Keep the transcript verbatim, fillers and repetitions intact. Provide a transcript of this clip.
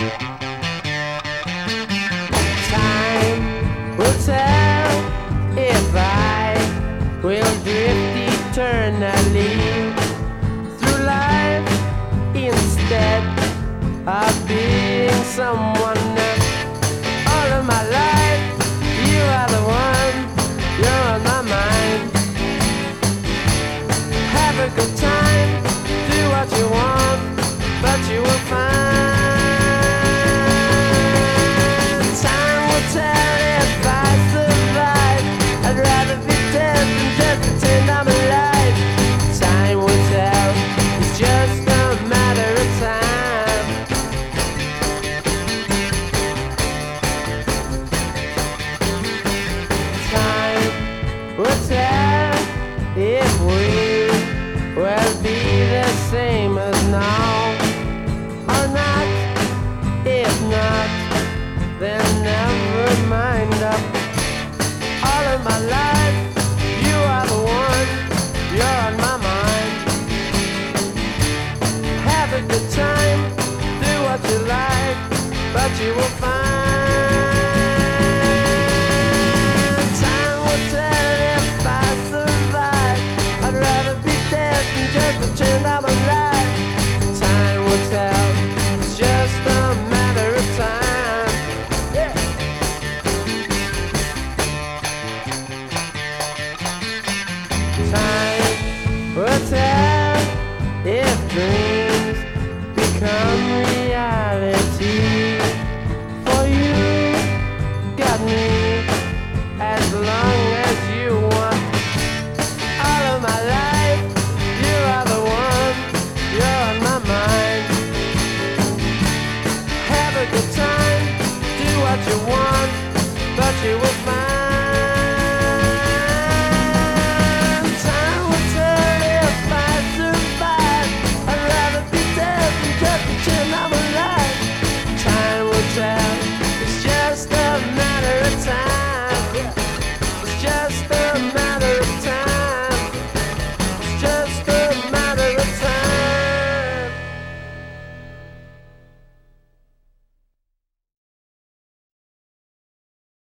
Time will tell if I will drift eternally through life instead of being someone else. All of my life, you are the one, you're on my mind. Have a good time, do what you want, but you will find time will tell if I survive. I'd rather be dead than just pretend I'm alive. Time will tell, it's just a matter of time. Time will tell if we will be the same as now or not. If not, then never mind up. All of my life, you are the one, you're on my mind. Have a good time, do what you like, but you will find